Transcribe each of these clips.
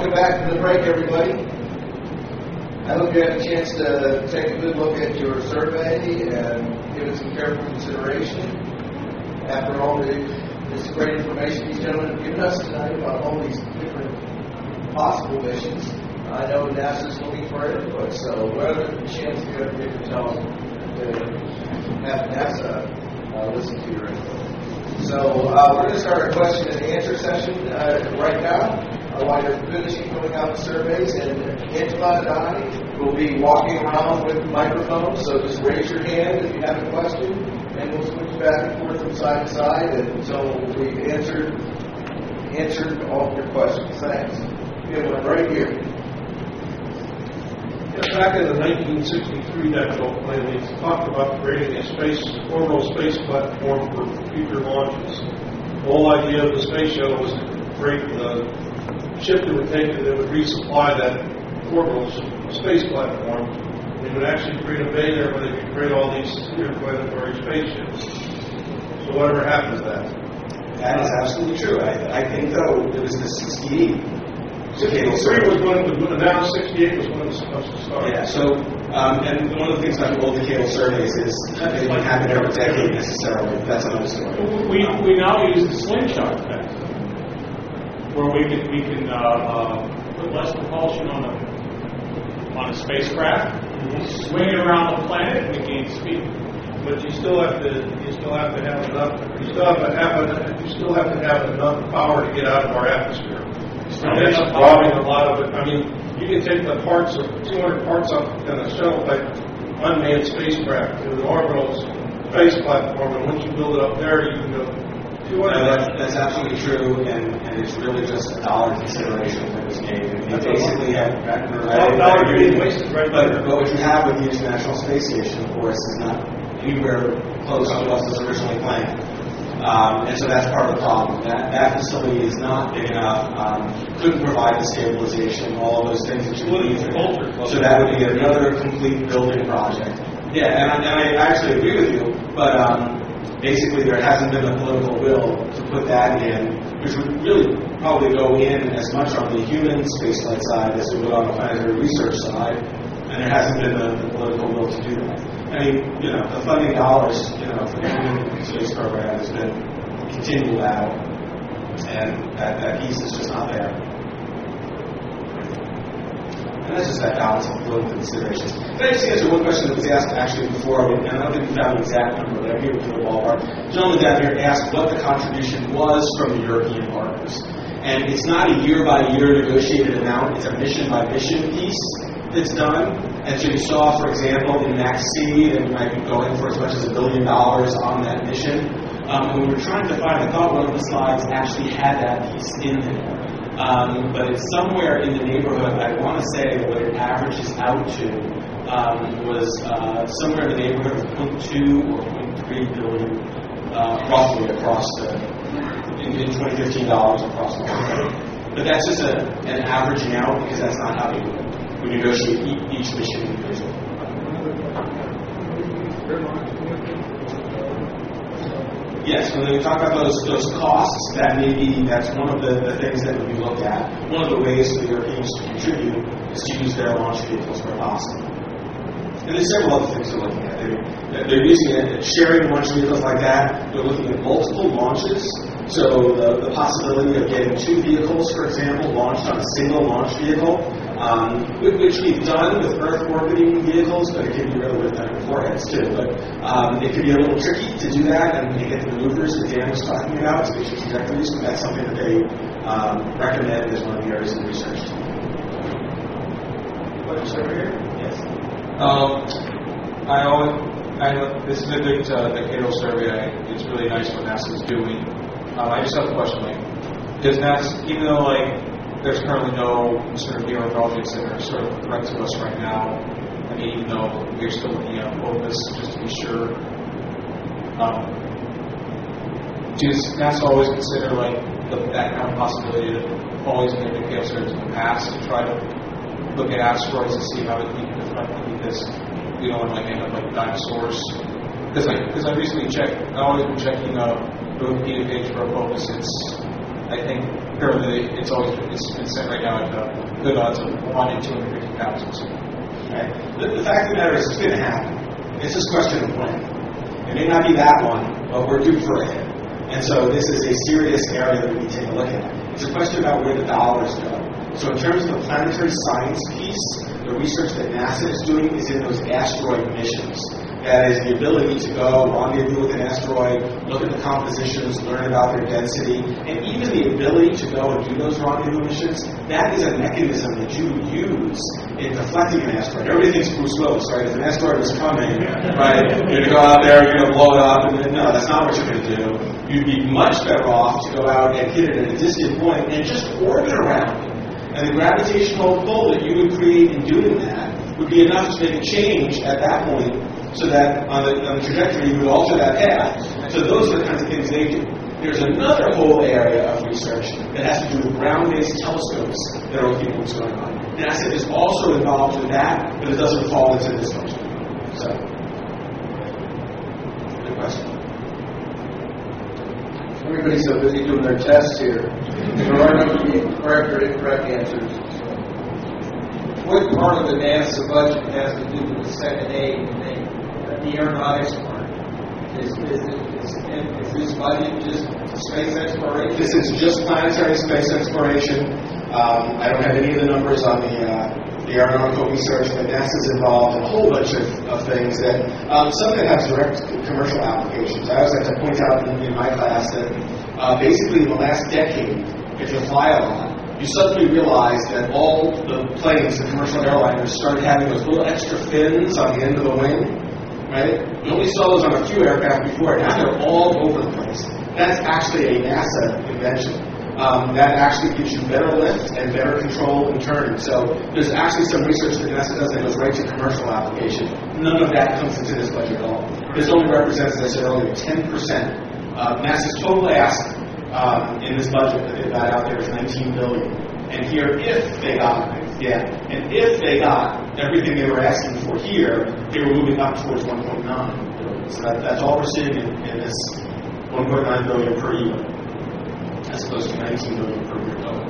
Welcome back from the break, everybody. I hope you had a chance to take a good look at your survey and give it some careful consideration. After all this great information these gentlemen have given us tonight about all these different possible missions, I know NASA's looking for input, so what other chance do you ever get to tell them to have NASA listen to your input? So we're going to start a question and answer session right now. While you're finishing filling out the surveys, and Angela and I will be walking around with microphones, so just raise your hand if you have a question, and we'll switch back and forth from side to side until we've answered all of your questions. Thanks. We have one right here. Back in the 1963 National Plan, we talked about creating a orbital space platform for future launches. The whole idea of the space shuttle was to create the ship that would take it that would resupply that orbital space platform. It would actually create a bay there where they could create all these interplanetary spaceships. So whatever happened to that? That is absolutely true. I think, though, it was the 68. 63 was when it was announced, 68 was when it was supposed to start. Yeah, so, and one of the things about the old decadal surveys is they don't happen every decade necessarily. That's another story. We now use the slingshot effect, where we can put less propulsion on a spacecraft, swing it around the planet, and it gains speed. But you still have to have enough. You still have to have enough power to get out of our atmosphere. And that's robbing a lot of it. I mean, you can take the parts of 200 parts off in a shuttle type unmanned spacecraft to an orbital space platform, and once you build it up there, you can go 200. That's absolutely true, and it's really just a dollar consideration that was made. You basically have $1 being wasted right there. But what you have with the International Space Station, of course, is not anywhere close to what was originally planned. And so that's part of the problem. That facility is not big enough, couldn't provide the stabilization, all of those things that you need. So that would be another complete building project. Yeah, and I actually agree with you, but basically there hasn't been the political will to put that in, which would really probably go in as much on the human spaceflight side as it would on the planetary research side, and there hasn't been the political will to do that. I mean, the funding dollars, for the human space program has been continual battle, and that piece is just not there. And that's just that balance of political considerations. Can I just answer one question that was asked actually before, and I don't think we found the exact number, but I gave it to the ballpark. The gentleman down here asked what the contribution was from the European partners. And it's not a year-by-year negotiated amount, it's a mission-by-mission piece that's done. And so you saw, for example, in MAX-C, that we might be going for as much as $1 billion on that mission. When we were trying to find, I thought one of the slides actually had that piece in there. But it's somewhere in the neighborhood, I want to say what it averages out to was somewhere in the neighborhood of 0.2 or 0.3 billion roughly across in 2015 dollars across the whole. But that's just an averaging out because that's not how we do it. We negotiate each mission individually. Yes, when we talk about those costs, that's one of the things that would be looked at. One of the ways for the Europeans to contribute is to use their launch vehicles where possible. And there's several other things they're looking at. They're using it, sharing launch vehicles like that. They're looking at multiple launches. So the possibility of getting 2 vehicles, for example, launched on a single launch vehicle, which we've done with Earth orbiting vehicles, but it can be really with warheads too. But it can be a little tricky to do that and get the maneuvers that Dan was talking about to get your trajectories, but that's something that they recommend as one of the areas of research. What's over here? Yes. This is a good decadal survey. It's really nice what NASA's doing. I just have a question, does NASA, even though there's currently no sort of near-Earth objects that are sort of a threat to us right now, I mean, even though we're still looking at Opus just to be sure, does NASA always consider that kind of possibility of always in their decadal surveys in the past to try to look at asteroids and see how it can be affected because we don't want to end up like dinosaurs? Because I recently checked, I've always been checking the Wikipedia page for Opus. I think currently it's been set right now at good odds of 1 in 250,000. Right? The fact of the matter is, it's going to happen. It's just a question of when. It may not be that one, but we're due for it. And so this is a serious area that we need to take a look at. It's a question about where the dollars go. So in terms of the planetary science piece, the research that NASA is doing is in those asteroid missions. That is the ability to go rendezvous with an asteroid, look at the compositions, learn about their density, and even the ability to go and do those rendezvous missions, that is a mechanism that you use in deflecting an asteroid. Everybody thinks Bruce Willis, right? If an asteroid is coming, right, you're going to go out there, you're going to blow it up, and then, no, that's not what you're going to do. You'd be much better off to go out and hit it at a distant point and just orbit around it. And the gravitational pull that you would create in doing that would be enough to make a change at that point so that on the trajectory you would alter that path. So those are the kinds of things they do. There's another whole area of research that has to do with ground-based telescopes that are looking at what's going on. NASA is also involved in that, but it doesn't fall into this function. So, good question. Everybody's so busy doing their tests here. There are no correct or incorrect answers. What part of the NASA budget has to do with the second aid and the aeronautics part? Is this budget just space exploration? This is just planetary space exploration. I don't have any of the numbers on the aeronautical research, but NASA's involved in a whole bunch of things that some that have direct commercial applications. I always like to point out in my class that basically in the last decade, if you fly a lot, you suddenly realize that all the planes, the commercial airliners, started having those little extra fins on the end of the wing, right? You only saw those on a few aircraft before. Now they're all over the place. That's actually a NASA invention. That actually gives you better lift and better control in turning. So there's actually some research that NASA does that goes right to commercial application. None of that comes into this budget at all. This only represents, as I said earlier, 10%. NASA's total ask in this budget that they've got out there is $19 billion. And here, if they got everything they were asking for here, they were moving up towards 1.9 billion. So that's all we're seeing in this 1.9 billion per year, as opposed to 19 billion per year total.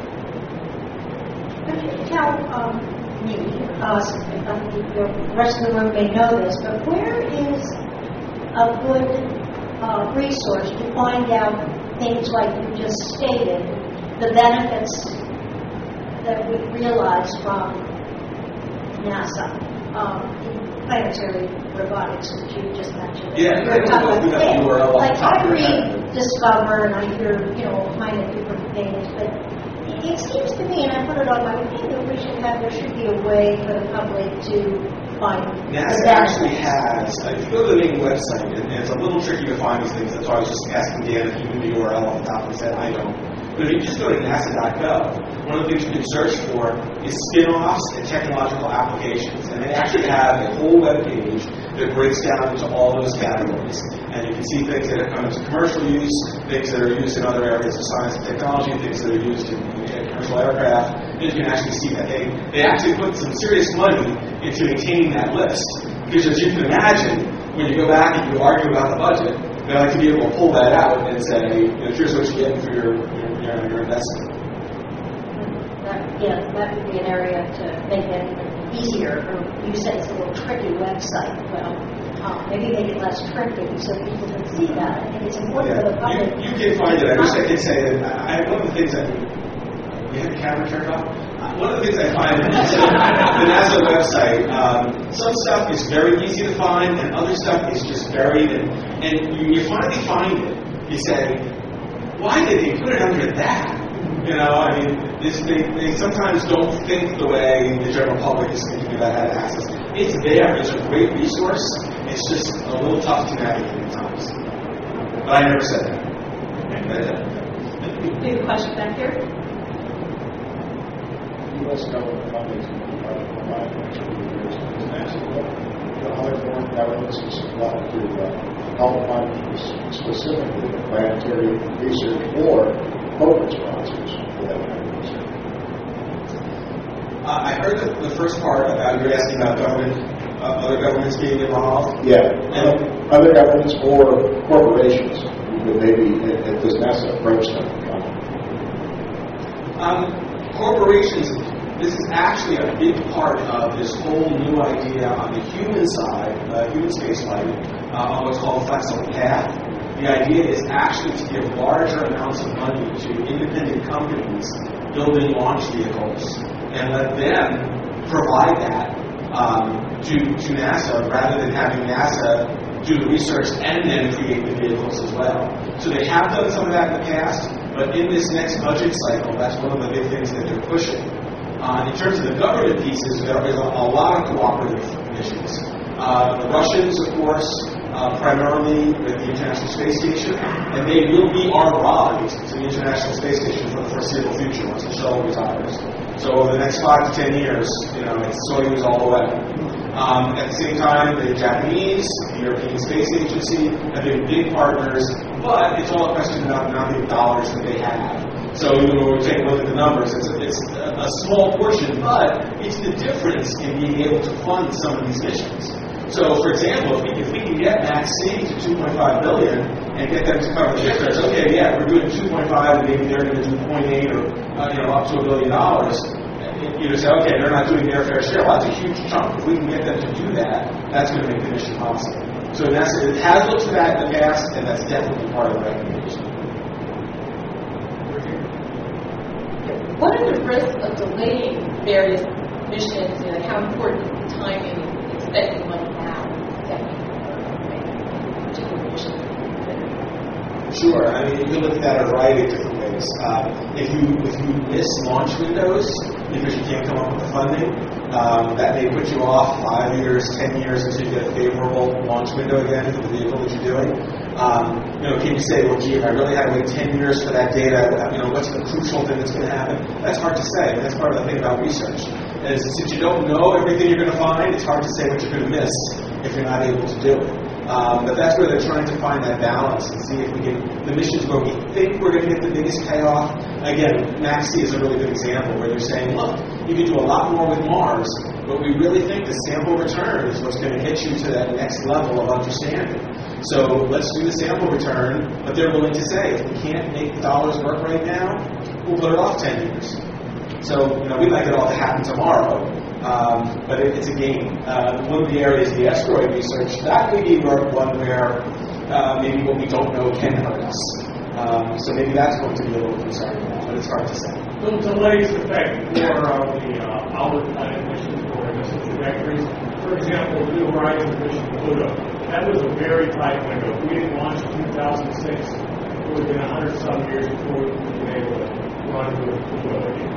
Could you tell me, us, the rest of the room may know this, but where is a good resource to find out things like you just stated, the benefits that we realize from NASA, planetary robotics, which you just mentioned. Yeah, like I read Discover and I hear, all kind of different things, but it seems to me, and I put it on my opinion, that there should be a way for the public to find. NASA actually has, if you go to the main website, and it's a little tricky to find these things, that's why I was just asking Dan if he knew the URL off the top of his head. I don't. But if you just go to nasa.gov, one of the things you can search for is spin-offs and technological applications. And they actually have a whole web page that breaks down into all those categories. And you can see things that have come into commercial use, things that are used in other areas of science and technology, things that are used in commercial aircraft. And you can actually see that they actually put some serious money into maintaining that list. Because as you can imagine, when you go back and you argue about the budget, they like to be able to pull that out and say, here's what you're getting for your investment. That would be an area to make it easier. Or you said it's a little tricky website. Well, maybe make it less tricky so people can see that. I think it's important for the public. You can find it. I wish I could say that. One of the things that we have the camera turned off. One of the things I find in the NASA website, some stuff is very easy to find, and other stuff is just buried. And you finally find it. You say, why did they put it under that? They sometimes don't think the way the general public is thinking about how to access it. It's there. It's a great resource. It's just a little tough to navigate at times. But I never said that. We have a question back here. U.S. government funding is going to provide for 2 years. The other foreign governments is allowed to help fund specifically planetary research or corporate sponsors for that kind of research. I heard the first part about you're asking about other governments being involved. Yeah, other governments or corporations. Maybe does NASA approach them? Corporations, this is actually a big part of this whole new idea on the human side, human spaceflight, on what's called flexible path. The idea is actually to give larger amounts of money to independent companies building launch vehicles and let them provide that to NASA rather than having NASA do the research and then create the vehicles as well. So they have done some of that in the past, but in this next budget cycle, that's one of the big things that they're pushing. In terms of the government pieces, there is a lot of cooperative missions. The Russians, of course, primarily with the International Space Station, and they will be our rise to the International Space Station for the foreseeable future once the shuttle retires. So over the next 5 to 10 years, it's Soyuz all the way. At the same time, the Japanese, the European Space Agency have been big partners, but it's all a question about the amount of dollars that they have. So when we take a look at the numbers, it's a small portion, but it's the difference in being able to fund some of these missions. So, for example, if we can get MAX-C to $2.5 billion and get them to cover the difference, okay, yeah, we're doing 2.5 and maybe they're going to do 0.8 or up to $1 billion. You just say, okay, they're not doing their fair share. Well, that's a huge chunk. If we can get them to do that, that's going to make the mission possible. So NASA it has looked at that in the past, and that's definitely part of the recommendation. What are the risks of delaying various missions, and how important timing is spending money now to get particular missions? Sure. I mean, you can look at that a variety of different ways. If you miss launch windows because you can't come up with the funding, that may put you off 5 years, 10 years until you get a favorable launch window again for the vehicle that you're doing. Can you say, well, gee, if I really had to wait 10 years for that data, what's the crucial thing that's going to happen? That's hard to say. That's part of the thing about research. Is since you don't know everything you're going to find, it's hard to say what you're going to miss if you're not able to do it. But that's where they're trying to find that balance and see if we can, the missions where we think we're going to get the biggest payoff. Again, MAX-C is a really good example where they're saying, look, you can do a lot more with Mars, but we really think the sample return is what's going to get you to that next level of understanding. So let's do the sample return, but they're willing to say, if we can't make the dollars work right now, we'll put it off 10 years. So, we'd like it all to happen tomorrow. But it's a game. One of the areas, the asteroid research, that may be one where maybe what we don't know can hurt us. So maybe that's going to be a little concerning now, but it's hard to say. Little delays affect more of the outer planet missions or missile trajectories. For example, the New Horizons mission to Pluto. That was a very tight window. If we didn't launch in 2006, it would have been 100-some years before we would have been able to run to Pluto again.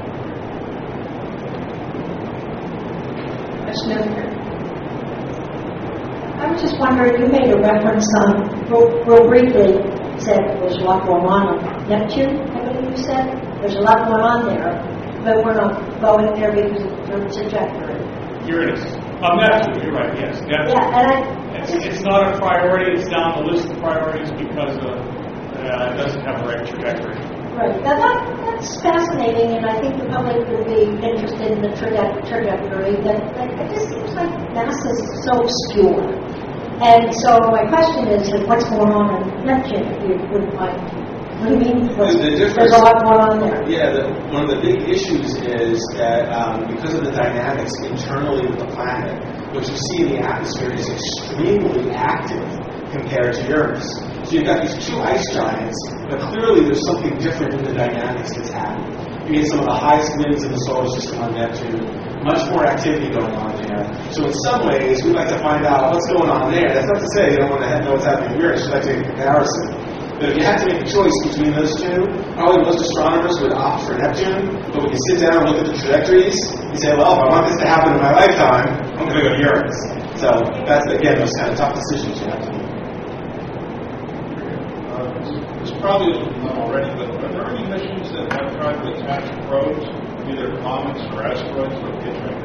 I was just wondering, you made a reference on, real briefly, said there's a lot going on Neptune, I believe you said. There's a lot going on there, but we're not going there because of the trajectory. Uranus. Neptune, you're right, yes. Neptune. Yeah, and it's not a priority, it's down the list of priorities because it doesn't have a right trajectory. Right. Now that's fascinating, and I think the public would be interested in the trajectory. That it just seems like NASA's so obscure. And so my question is, what's going on in Neptune? If you wouldn't mind. What do you mean? There's a lot going on there. Yeah. One of the big issues is that because of the dynamics internally with the planet, what you see in the atmosphere is extremely active compared to Uranus. So you've got these two ice giants, but clearly there's something different in the dynamics that's happening. You get some of the highest winds in the solar system on Neptune, much more activity going on there. So in some ways, we'd like to find out what's going on there. That's not to say you don't want to know what's happening in Uranus. You'd like to make a comparison. But if you had to make a choice between those two, probably most astronomers would opt for Neptune, but we can sit down and look at the trajectories and say, well, if I want this to happen in my lifetime, I'm going to go to Uranus. So that's, again, those kind of tough decisions you have to make. This probably isn't done already, but are there any missions that have tried to attach probes, either comets or asteroids, or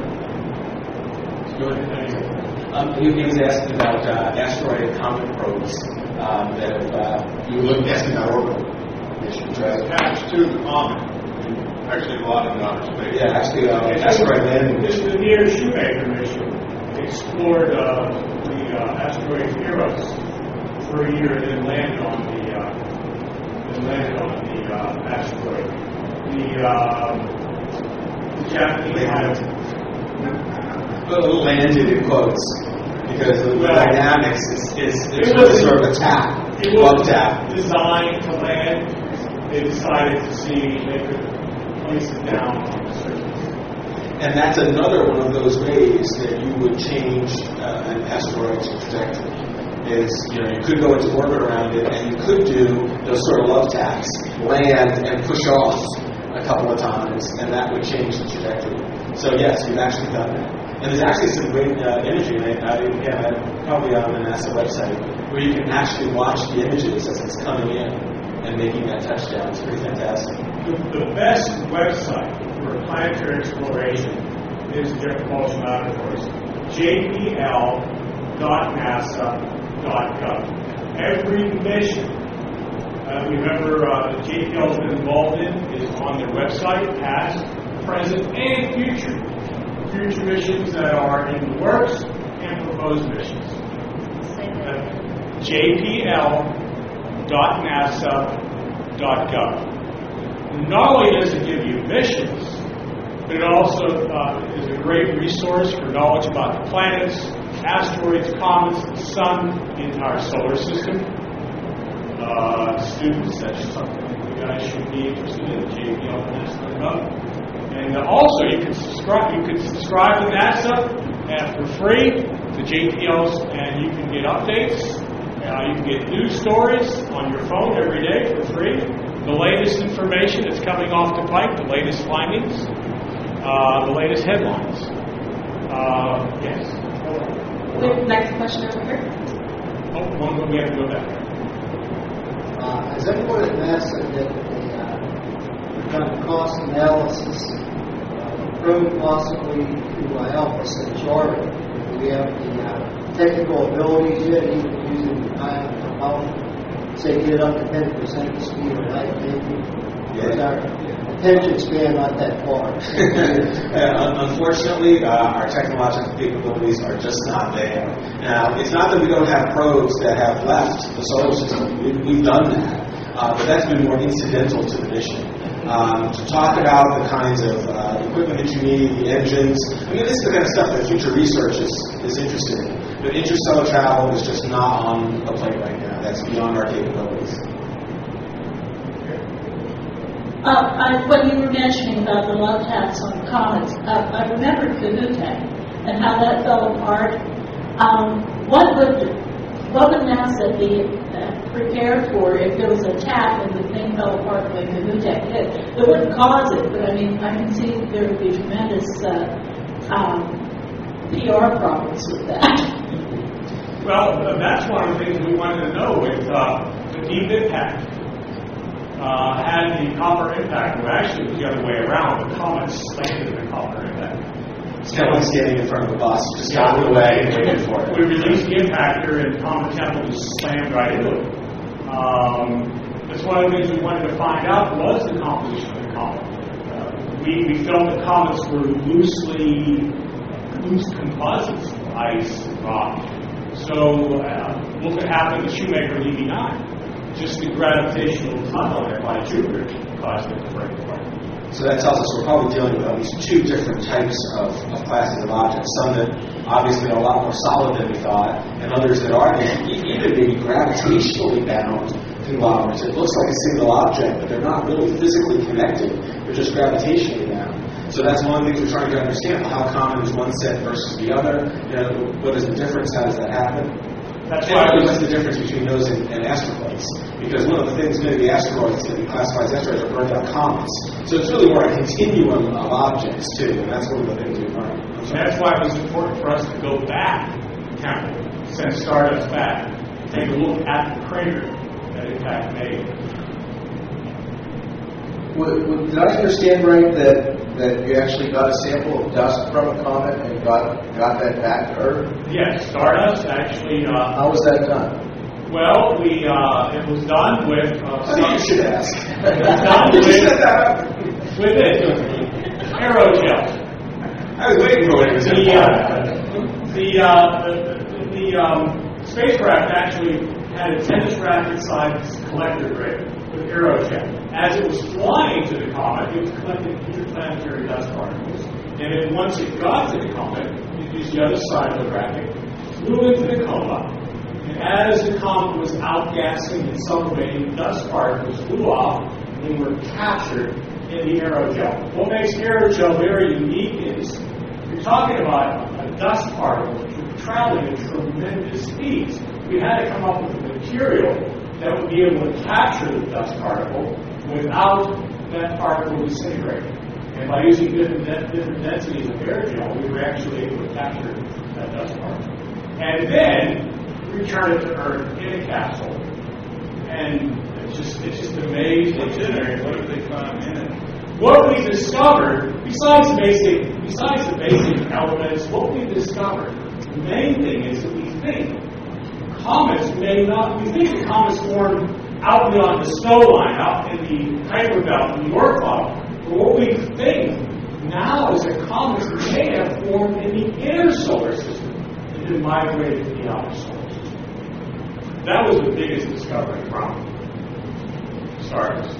He was asking about asteroid and comet probes you were asking about orbital missions, right? attached to the comet? Actually, a lot of outer space. Yeah, actually, asteroid landing This mission. the Near Shoemaker mission explored the asteroid Eros for a year and then landed on the asteroid. the Japanese had landed in quotes because the dynamics is it really was sort of a tap, it love was tap. designed to land. They decided to see they could place it down on the surface. And that's another one of those ways that you would change an asteroid's trajectory. Is, you could go into orbit around it, and you could do those sort of love taps, land and push off a couple of times, and that would change the trajectory. So yes, we've actually done that. And there's actually some great imaging, probably on the NASA website, where you can actually watch the images as it's coming in and making that touchdown. It's pretty fantastic. The best website for planetary exploration is the Jet Propulsion Laboratories, jpl.nasa.gov. Every mission remember the JPL has been involved in is on their website, past, present, and future. Future missions that are in the works and proposed missions. jpl.nasa.gov. Not only does it give you missions, but it also is a great resource for knowledge about the planets, asteroids, comets, the sun, the entire solar system. Students, that's something you guys should be interested in, JPL.nasa.gov. And also, you can subscribe. You can subscribe to NASA for free to JPLs, and you can get updates. You can get news stories on your phone every day for free. The latest information that's coming off the pipe, the latest findings, the latest headlines. Yes. Next question over here. We have to go back. Has anyone at NASA done a cost analysis approved possibly to help us in charting? Do we have the technical abilities yet, even using the ion propulsion, say get it up to 10% the speed of light, maybe? Is our attention span not that far? Unfortunately, our technological capabilities are just not there. Now, it's not that we don't have probes that have left the solar system. We've done that. But that's been more incidental to the mission. To talk about the kinds of equipment that you need, the engines. This is the kind of stuff that future research is interested in. But interstellar travel is just not on the plate right now. That's beyond our capabilities. When you were mentioning about the love taps on comets, I remember Kahootek and how that fell apart. What would NASA be prepared for if there was a tap and the thing fell apart the way Kahootek did? It wouldn't cause it, but I can see there would be tremendous PR problems with that. Well, that's one of the things we wanted to know with the deep impact. Had the copper impact, well, actually it was the other way around. The comet slammed the copper impact. Someone standing in front of the bus just got in the way and waited for it. We released the impactor and Comet Temple just slammed right into it. That's one of the things we wanted to find out was the composition of the comet. We felt that comets were loose composites, ice, rock. So look what happened to Shoemaker DB9. Just the gravitational tunnel there by Jupiter caused it to break apart. So that tells us we're probably dealing with at least two different types of classes of objects. Some that obviously are a lot more solid than we thought, and others that are even maybe gravitationally bound conglomerates. It looks like a single object, but they're not really physically connected. They're just gravitationally bound. So that's one of the things we're trying to understand. How common is one set versus the other? What is the difference? How does that happen? That's why what's the difference between those and asteroids? Because one of the things maybe the asteroids that we classify as asteroids are burned out comets. So it's really more a continuum of objects too, and that's one of the things we've learned. That's why it was important for us to go back, send Stardust back, take a look at the crater that impact made. Did I understand right that you actually got a sample of dust from a comet and got that back to Earth? Yes, Stardust actually. How was that done? Well, it was done with. You should ask. It was done with aerogel. I was waiting for it. The spacecraft actually had a tennis racket-sized collector grid. It with Aerojet. As it was flying to the comet, it was collecting interplanetary dust particles. And then once it got to the comet, it used the other side of the graphic, flew into the coma. And as the comet was outgassing in some way, dust particles flew off and were captured in the aerogel. What makes aerogel very unique is you're talking about a dust particle traveling at tremendous speeds. We had to come up with a material that would be able to capture the dust particle without that particle disintegrating. And by using different densities of aerogel, we were actually able to capture that dust particle. And then return it to Earth in a capsule. And it's just amazing. What's in there? What did they find in it? What we discovered, besides the basic elements, what we discovered, the main thing is that we think comets may not, we think the comets formed out beyond the snow line, out in the Kuiper Belt, in the Oort cloud. But what we think now is that comets may have formed in the inner solar system and then migrated to the outer solar system. That was the biggest discovery from stars.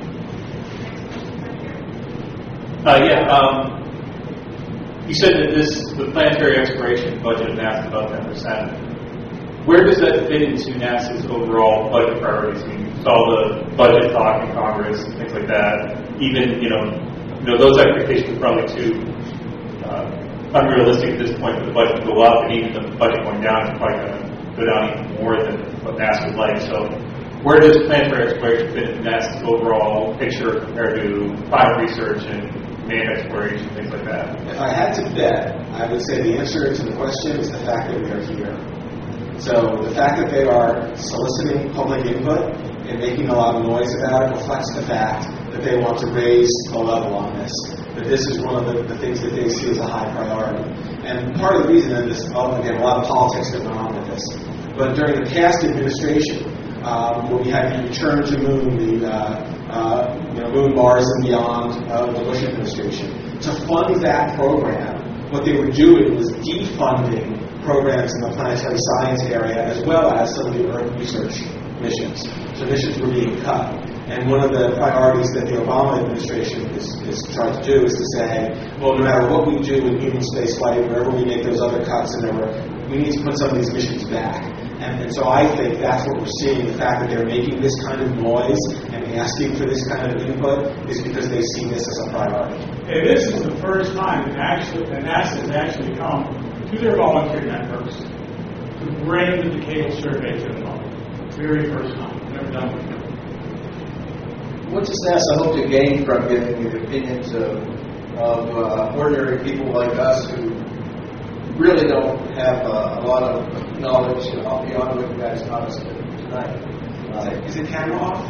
You said that the planetary exploration budget of NASA is about 10%. Where does that fit into NASA's overall budget priorities? I mean, you saw the budget talk in Congress and things like that. Even, those expectations are probably too unrealistic at this point for the budget to go up, and even the budget going down is probably going to go down even more than what NASA would like. So where does planetary exploration fit into NASA's overall picture compared to final research and manned exploration, things like that? If I had to bet, I would say the answer to the question is the fact that we are here. So the fact that they are soliciting public input and making a lot of noise about it reflects the fact that they want to raise the level on this, that this is one of the things that they see as a high priority. And part of the reason is, again, a lot of politics that went on with this. But during the past administration, when we had the return to moon, the moon Mars and beyond of the Bush administration, to fund that program, what they were doing was defunding programs in the planetary science area as well as some of the Earth research missions. So missions were being cut. And one of the priorities that the Obama administration is trying to do is to say, well, no matter what we do in human space flight, wherever we make those other cuts, we need to put some of these missions back. And so I think that's what we're seeing. The fact that they're making this kind of noise and asking for this kind of input is because they see this as a priority. And this is the first time that NASA has actually come to their volunteer networks to bring the Decadal survey to the public. Very first time. Never done before. What does NASA hope to gain from getting the opinions of ordinary people like us who really don't have a lot of knowledge beyond what you guys taught us tonight? Is the camera off?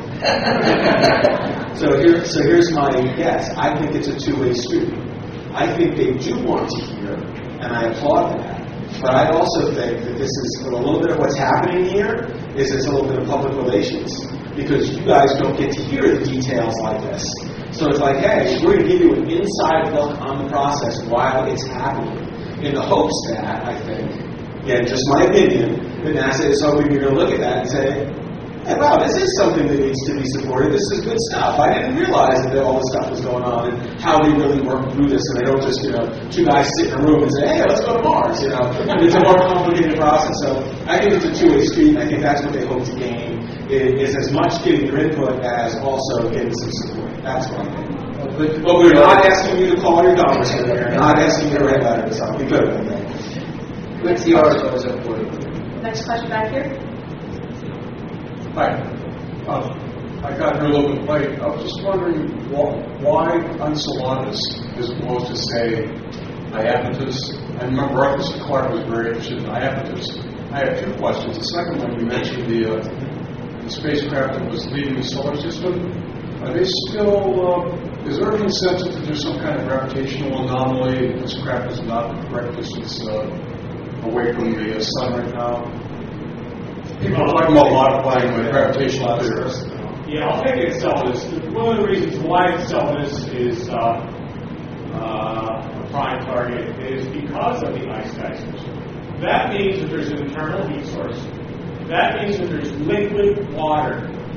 So here's my guess. I think it's a two-way street. I think they do want to hear, and I applaud that. But I also think that this is a little bit of what's happening here is it's a little bit of public relations, because you guys don't get to hear the details like this. So it's like, hey, we're going to give you an inside look on the process while it's happening, in the hopes that, I think, again, just my opinion, that NASA is hoping you're going to look at that and say, hey, wow, this is something that needs to be supported. This is good stuff. I didn't realize that all this stuff was going on and how they really work through this. And they don't just, two guys sit in a room and say, hey, let's go to Mars. It's a more complicated process. So I think it's a two-way street, and I think that's what they hope to gain, is as much getting your input as also getting some support. That's what I think. But we're not asking you to call your congressman. We're not asking you to write letters. I'll be good with that. What's the article is important? Next question back here. Hi. I got here a little bit late. I was just wondering why Enceladus as opposed to, say, Iapetus. I remember Arthur Clarke was very interested in Iapetus. I have two questions. The second one, you mentioned the spacecraft that was leaving the solar system. Are they still, is there a consensus that there's some kind of gravitational anomaly and this craft is not the correct distance away from the sun right now? People are talking about modifying the gravitational theory. Yeah, I'll take Enceladus. One of the reasons why Enceladus is a prime target is because of the ice geysers. That means that there's an internal heat source. That means that there's liquid water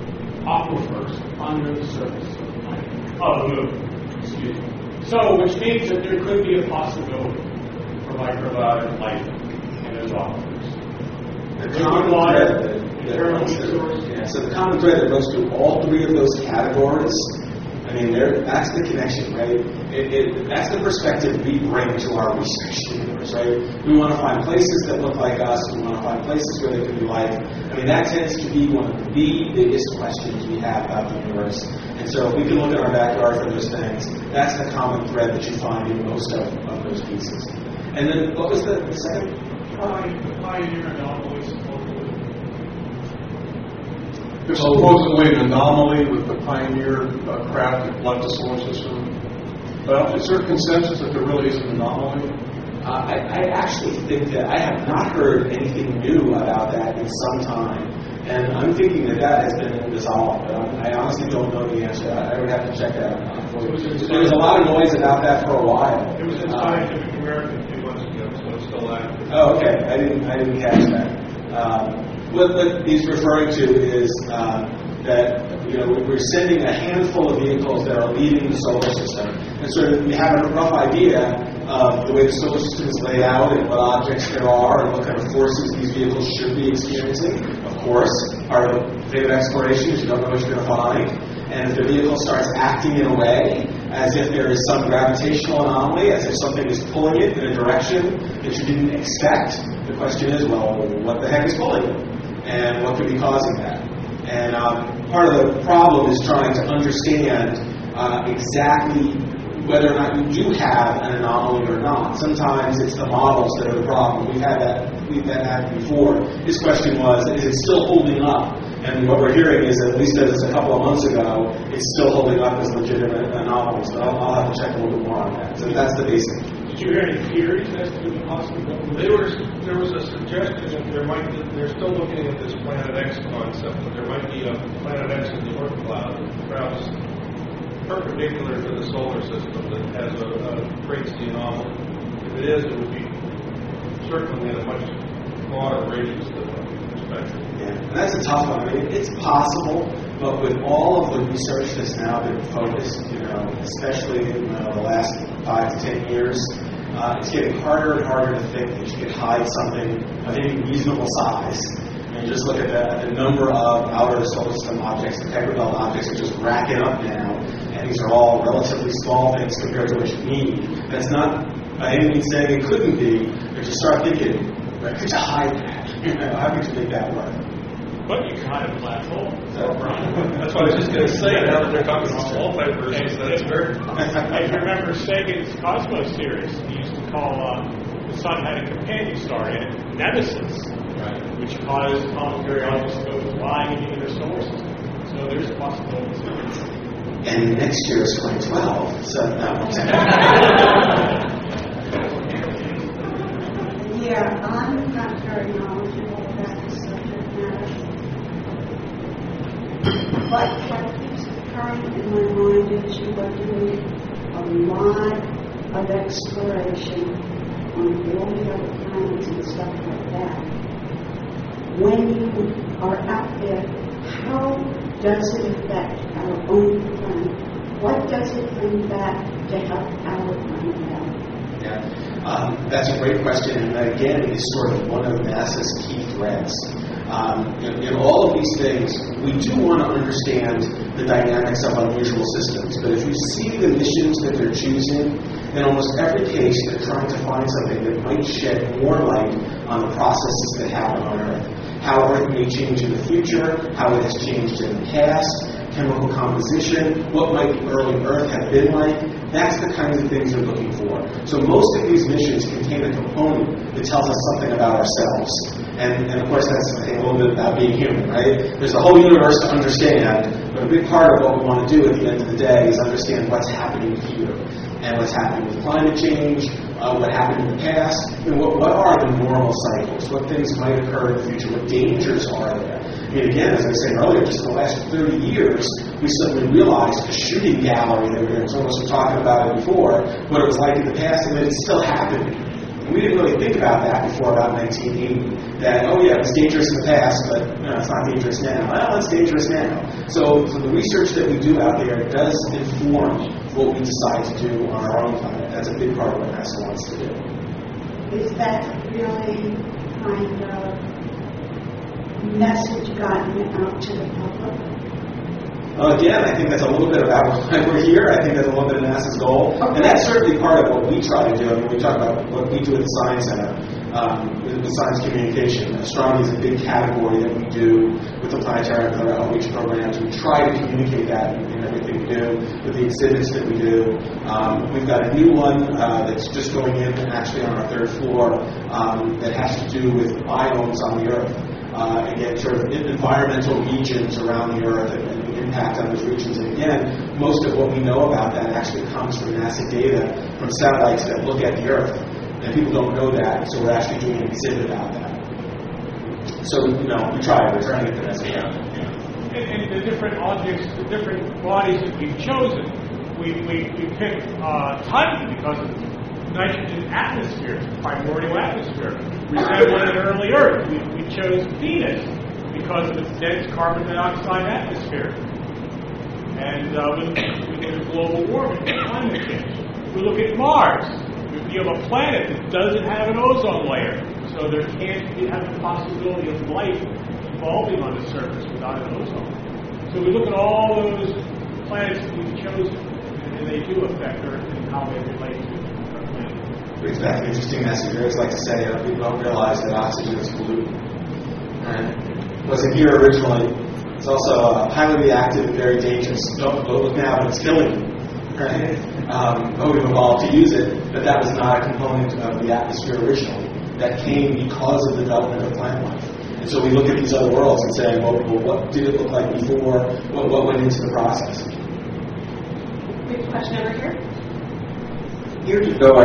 aquifers under the surface of the moon. Excuse me. So, which means that there could be a possibility for microbiota life in those aquifers. The common thread internal resources. yeah, so the common thread that goes through all three of those categories, I mean, that's the connection, right? That's the perspective we bring to our research universe, right? We want to find places that look like us. We want to find places where there can be life. I mean, that tends to be one of the biggest questions we have about the universe. And so if we can look at our backyard for those things, that's the common thread that you find in most of those pieces. And then what was the second? The pioneer anomaly, supposedly. There's supposedly an anomaly with the Pioneer craft that left the solar system. But is there a consensus that there really is an anomaly? I actually think that I have not heard anything new about that in some time. And I'm thinking that has been dissolved. But I honestly don't know the answer. I would have to check that out. There was a lot of noise about that for a while. It was in Scientific American a few months ago, so it's still active. Oh, okay. I didn't catch that. What he's referring to is that we're sending a handful of vehicles that are leaving the solar system, and so we have a rough idea of the way the solar system is laid out and what objects there are and what kind of forces these vehicles should be experiencing. Of course, part of the thing of exploration is you don't know what you're going to find, and if the vehicle starts acting in a way as if there is some gravitational anomaly, as if something is pulling it in a direction that you didn't expect, the question is, well, what the heck is pulling it? And what could be causing that? And part of the problem is trying to understand exactly whether or not you do have an anomaly or not. Sometimes it's the models that are the problem. We've had that happen before. His question was, is it still holding up? And what we're hearing is, at least as a couple of months ago, it's still holding up as legitimate anomalies. But I'll have to check a little bit more on that. So that's the basic. Did you hear any theories as to the possibility? There was a suggestion that they're still looking at this Planet X concept, that there might be a Planet X in the Oort cloud that travels perpendicular to the solar system that has creates the anomaly. If it is, it would be certainly in a much broader radius than what we expected. Yeah, and that's a tough one. I mean, it's possible, but with all of the research that's now been focused, especially in the last 5 to 10 years, it's getting harder and harder to think that you could hide something of any reasonable size. I mean, just look at the number of outer solar system objects, the Kuiper Belt objects are just racking up now, and these are all relatively small things compared to what you need. That's not by any means saying it couldn't be, but you start thinking, where could you hide that? How could you make that work? But you can hide a black hole. That's what I was just going to say. Now that they're talking about multiverses, that's very. If you remember Sagan's Cosmos series, he used to call the sun had a companion star in it, Nemesis, which caused planetary objects to go flying into the inner solar system. So there's a possibility. And next year is 2012, so no. Yeah, I'm not very knowledgeable about the subject matter. But what keeps occurring in my mind is you are doing a lot of exploration on all the other planets and stuff like that. When you are out there, how does it affect our own planet? What does it bring back to help our planet out? Yeah, that's a great question, and that again is sort of one of NASA's key threads. In all of these things, we do want to understand the dynamics of unusual systems, but if you see the missions that they're choosing, in almost every case they're trying to find something that might shed more light on the processes that happen on Earth. How Earth may change in the future, how it has changed in the past, chemical composition, what might the early Earth have been like. That's the kinds of things they're looking for. So most of these missions contain a component that tells us something about ourselves. And of course, that's a little bit about being human, right? There's a whole universe to understand, but a big part of what we want to do at the end of the day is understand what's happening here and what's happening with climate change, what happened in the past, what are the normal cycles, what things might occur in the future, what dangers are there. I mean, again, as I was saying earlier, just in the last 30 years, we suddenly realized the shooting gallery that we were talking about it before, what it was like in the past, and that it's still happening. And we didn't really think about that before about 1980, that, oh yeah, it was dangerous in the past, but it's not dangerous now. Well, it's dangerous now. So the research that we do out there does inform what we decide to do on our own planet. That's a big part of what NASA wants to do. Is that really kind of message gotten out to the public? Again, I think that's a little bit about why we're here. I think that's a little bit of NASA's goal. And that's certainly part of what we try to do. I mean, we talk about what we do at the Science Center, with science communication. Astronomy is a big category that we do with the planetary and other outreach programs. We try to communicate that in everything we do, with the exhibits that we do. We've got a new one that's just going in, actually on our 3rd floor, that has to do with biomes on the Earth. Again, sort of environmental regions around the Earth and the impact on those regions. And again, most of what we know about that actually comes from NASA data from satellites that look at the Earth. And people don't know that, so we're actually doing an exhibit about that. So, we try. We're trying to get the message out. And the different objects, the different bodies that we've chosen, we picked Titan because of nitrogen atmosphere, primordial atmosphere, resembling an early Earth. We chose Venus because of its dense carbon dioxide atmosphere. And we look at global warming, climate change. We look at Mars. You have a planet that doesn't have an ozone layer, so there can't have the possibility of life evolving on the surface without an ozone. So we look at all those planets that we've chosen, and they do affect Earth and how they relate to our planet. Brings back an interesting message. I always like to say people don't realize that oxygen is pollutant. And it wasn't here originally. It's also highly reactive and very dangerous. Don't look now, but it's killing you. Right? We've evolved to use it, but that was not a component of the atmosphere originally. That came because of the development of plant life. And so we look at these other worlds and say, well what did it look like before? What went into the process? We have a question over here. Years ago, I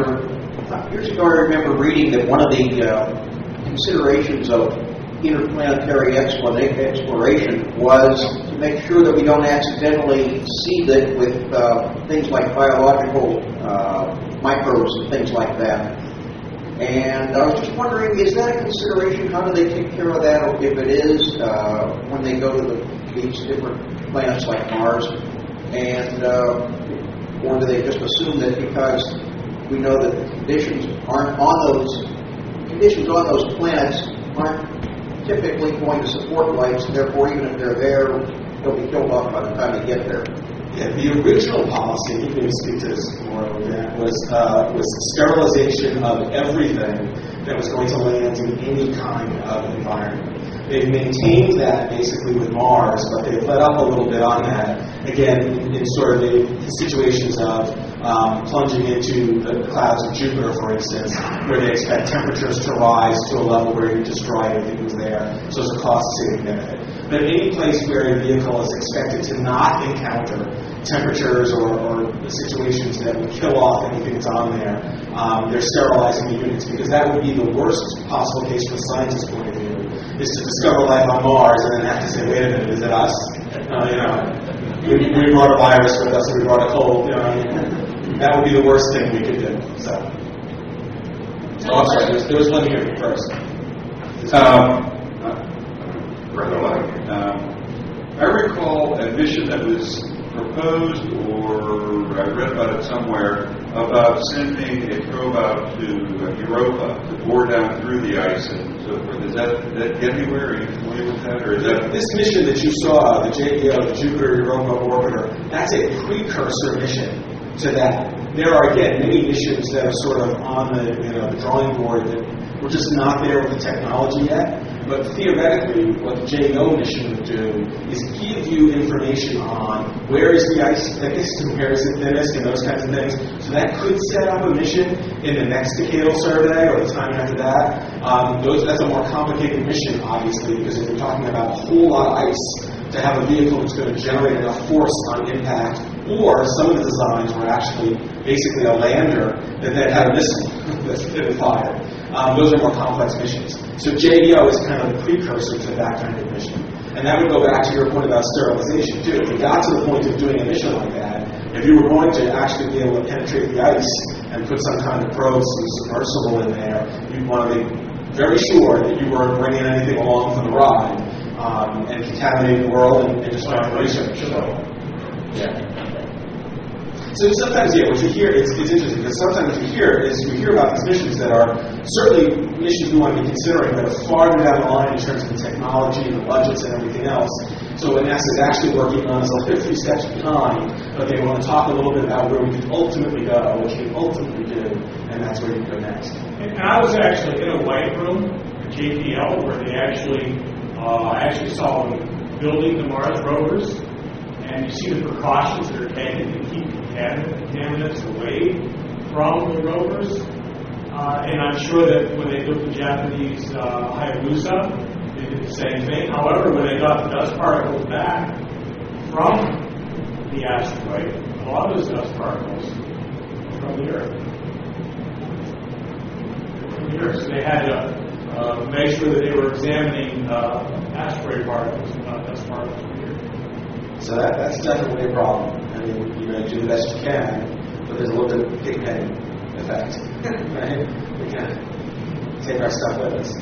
remember reading that one of the considerations of interplanetary exploration was to make sure that we don't accidentally seed it with things like biological microbes and things like that. And I was just wondering, is that a consideration? How do they take care of that? Or if it is, when they go to these different planets like Mars, and or do they just assume that because we know that the conditions on those planets aren't typically going to support life, so therefore even if they're there, they'll be killed off by the time they get there? Yeah, the original policy, you can speak to this more, was sterilization of everything that was going to land in any kind of environment. They've maintained that basically with Mars, but they've let up a little bit on that, again, in sort of the situations of plunging into the clouds of Jupiter, for instance, where they expect temperatures to rise to a level where you destroy everything that's there. So it's a cost-saving benefit. But any place where a vehicle is expected to not encounter temperatures or situations that would kill off anything that's on there, they're sterilizing the units, because that would be the worst possible case from a scientist's point of view, is to discover life on Mars and then have to say, wait a minute, is it us? We brought a virus with us, we brought a cold. That would be the worst thing we could do. So, I'm sorry, there was one here first. I recall a mission that was proposed, or I read about it somewhere, about sending a probe out to Europa to bore down through the ice and so forth. Is that get anywhere? Are you familiar with that? Or is that this mission that you saw, the JPL, the Jupiter Europa Orbiter, that's a precursor mission to that. There are, again, many missions that are sort of on the drawing board that we're just not there with the technology yet. But theoretically, what the JO mission would do is give you information on where is the ice thickest and where is it thinnest and those kinds of things. So that could set up a mission in the next decadal survey or the time after that. That's a more complicated mission, obviously, because if you're talking about a whole lot of ice, to have a vehicle that's going to generate enough force on impact, or some of the designs were actually basically a lander that then had a missile that's been fired. Those are more complex missions. So JDO is kind of the precursor to that kind of mission. And that would go back to your point about sterilization, too. If we got to the point of doing a mission like that, if you were going to actually be able to penetrate the ice and put some kind of probe, some submersible in there, you'd want to be very sure that you weren't bringing anything along for the ride and contaminating the world and destroying research. Yeah. So sometimes, what you hear, it's interesting, because sometimes what you hear about these missions that are certainly missions we want to be considering, that are far down the line in terms of the technology and the budgets and everything else. So what NASA is actually working on is a few steps behind, but they want to talk a little bit about where we can ultimately go, what you can ultimately do, and that's where you can go next. And I was actually in a white room at JPL where they actually saw them building the Mars rovers, and you see the precautions that are taken to keep contaminants away from the rovers. And I'm sure that when they built the Japanese Hayabusa, they did the same thing. However, when they got the dust particles back from the asteroid, a lot of those dust particles were from the Earth. So they had to make sure that they were examining asteroid particles and not dust particles from the Earth. So that's definitely a problem. I mean, do the best you can, but there's a little bit of pigpen effect. Right? We can take our stuff with us.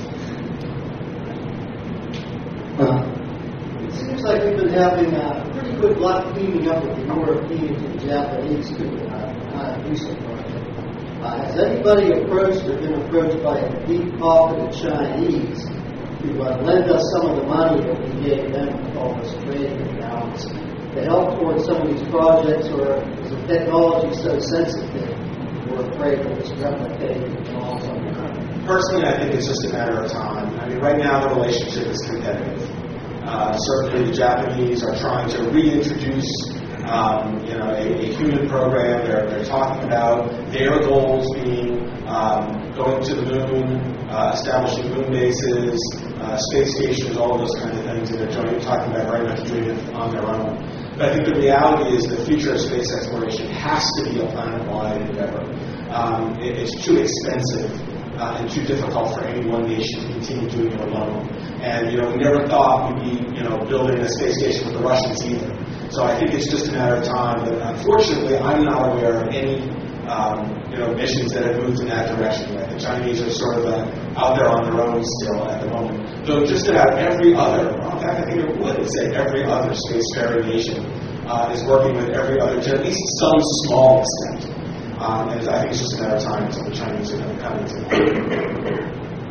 It seems like we've been having pretty good luck teaming up with the Europeans and Japanese to Hayabusa project. Has anybody approached or been approached by a deep-pocketed Chinese to lend us some of the money that we gave them with all this trading accounts to help towards some of these projects, or is the technology so sensitive we're afraid of this replicating and all something? Personally, I think it's just a matter of time. I mean, right now the relationship is competitive. Certainly the Japanese are trying to reintroduce a human program. They're talking about their goals being going to the moon, establishing moon bases, space stations, all of those kinds of things, and they're talking about very much doing it on their own. But I think the reality is the future of space exploration has to be a planet-wide endeavor. It's too expensive and too difficult for any one nation to continue doing it alone. And, we never thought we'd be, building a space station with the Russians either. So I think it's just a matter of time. But unfortunately, I'm not aware of any, missions that have moved in that direction yet. The Chinese are sort of out there on their own still at the moment. So just about every other, in fact, I think it would say every other spacefaring nation is working with every other, to at least some small extent. And I think it's just a matter of time until the Chinese are going to come into it.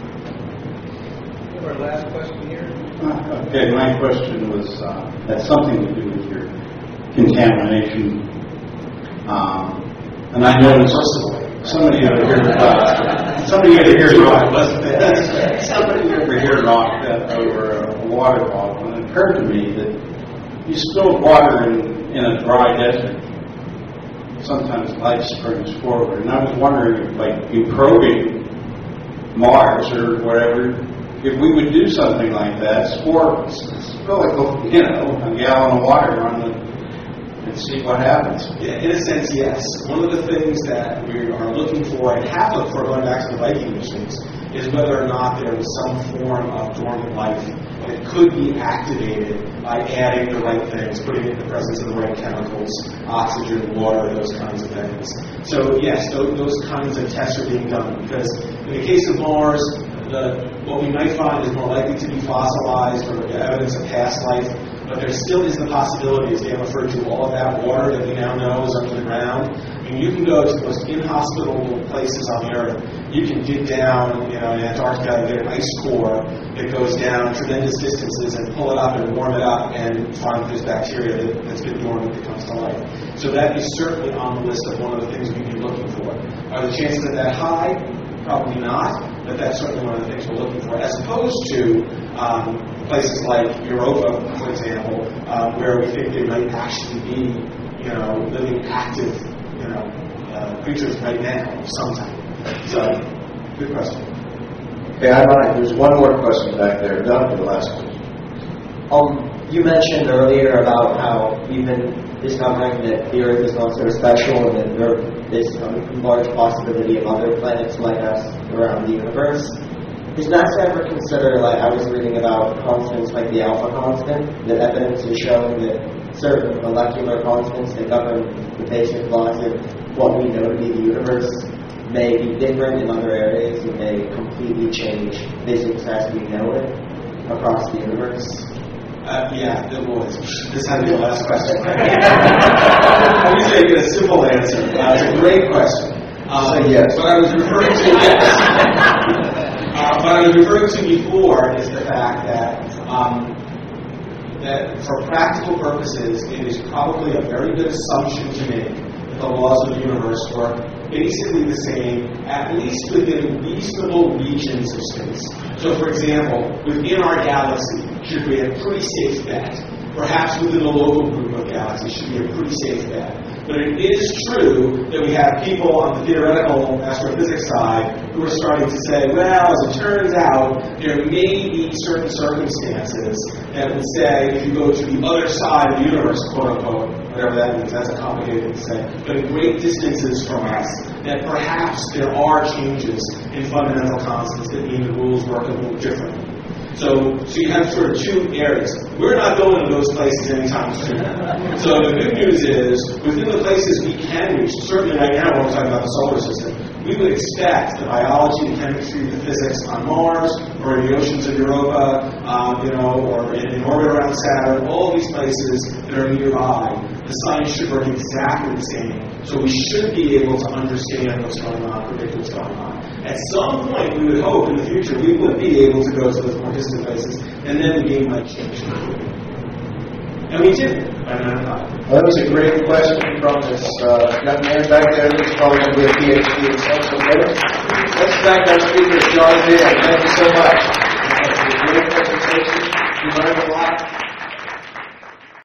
Our last question here. Okay, my question was has something to do with your contamination. And I noticed somebody over here knocked that over a water bottle, and it occurred to me that you spill water in a dry desert. Sometimes life springs forward, and I was wondering if, like, in probing Mars or whatever, if we would do something like that, spill a gallon of water on the and see what happens. Yeah, in a sense, yes. One of the things that we are looking for, and have looked for going back to the Viking missions, is whether or not there was some form of dormant life that could be activated by adding the right things, putting it in the presence of the right chemicals, oxygen, water, those kinds of things. So yes, those kinds of tests are being done, because in the case of Mars, what we might find is more likely to be fossilized or evidence of past life, but there still is the possibility, as Dan referred to, all of that water that we now know is under the ground. I mean, you can go to the most inhospitable places on the Earth. You can dig down, in Antarctica and get an ice core that goes down tremendous distances and pull it up and warm it up and find that there's bacteria that's been dormant that comes to life. So that is certainly on the list of one of the things we'd be looking for. Are the chances of that high? Probably not, but that's certainly one of the things we're looking for, as opposed to places like Europa, for example, where we think there might actually be, living active, creatures right now of some type. So, good question. Okay, there's one more question back there. Done for the last question. You mentioned earlier about how we've been discovering that the Earth is not so special and that there is a large possibility of other planets like us around the universe. Does NASA ever consider, I was reading about constants like the alpha constant, that evidence is showing that certain molecular constants that govern the basic laws of what we know to be the universe may be different in other areas and may completely change physics as we know it across the universe? Yeah, it was. This had to be the last question. I'm just going to get a simple answer. It's a great question. Yes. What I was referring to, what I was referring to before is the fact that that for practical purposes, it is probably a very good assumption to make that the laws of the universe were basically the same, at least within reasonable regions of space. So, for example, within our galaxy, should be a pretty safe bet. Perhaps within a local group of galaxies, should be a pretty safe bet. But it is true that we have people on the theoretical astrophysics side who are starting to say, well, as it turns out, there may be certain circumstances that would say, if you go to the other side of the universe, quote unquote, whatever that means, that's a complicated thing to say, but at great distances from us, that perhaps there are changes in fundamental constants that mean the rules work a little differently. So you have sort of two areas. We're not going to those places anytime soon. So the good news is, within the places we can reach, certainly right now when we're talking about the solar system, we would expect the biology, the chemistry, the physics on Mars, or in the oceans of Europa, or in orbit around Saturn, all of these places that are nearby, the science should work exactly the same. So we should be able to understand what's going on, predict what's going on. At some point, we would hope in the future we would be able to go to those more distant places, and then the game might change. And we did. Well, that was a great question from this young man back there who's probably going to be a PhD in social physics. Let's thank our speaker, John Dale. Thank you so much. It was a great presentation. We learned a lot.